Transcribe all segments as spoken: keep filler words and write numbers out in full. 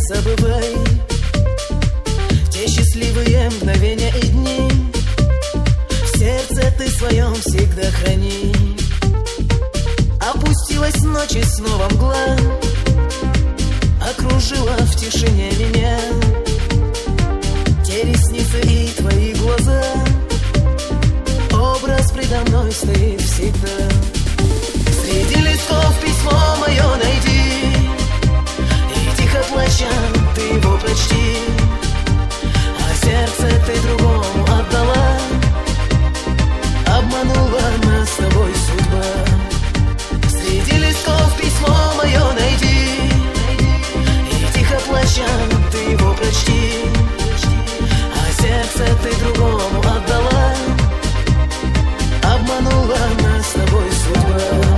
забывай те счастливые мгновения и дни. В сердце ты своем всегда храни. Опустилась ночь и снова мгла окружила в тишине меня. Те ресницы и твои глаза, образ предо мной стоит всегда. Среди листков письмо мое найди, и тихо плача ты его прочти. А сердце ты другому отдала, обманула нас с тобой судьба. Среди листков письмо мое найди, и тихо плача ты его прочти. А сердце ты другому отдала, обманула нас с тобой судьба.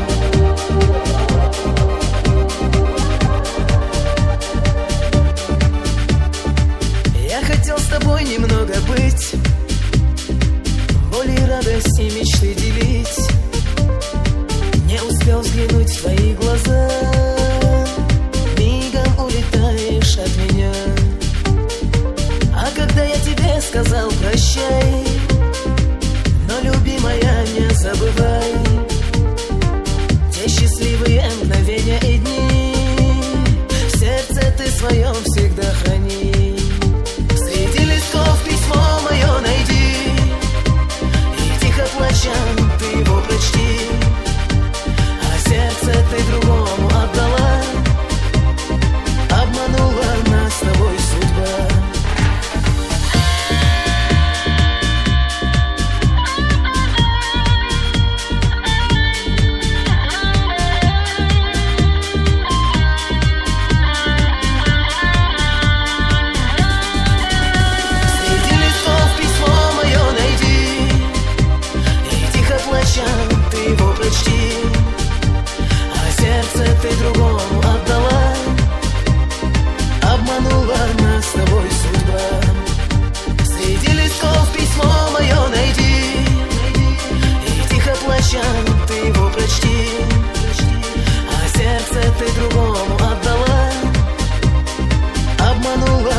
Я хотел с тобой немного быть, боли, радость и мечты делить. Не успел взглянуть в твои глаза, мигом улетаешь от меня. А когда я тебе сказал прощай, но, любимая, не забывай те счастливые мгновения и дни. В сердце ты своем всегда храни. Среди листков письмо мое найди, и тихо плача ты его прочти. А сердце ты другому отдала, обманула нас с тобой судьба. Ты его прочти, а сердце ты другому отдала, обманула нас с тобой судьба. Среди листков письмо мое найди, и тихо плача ты его прочти. А сердце ты другому отдала, обманула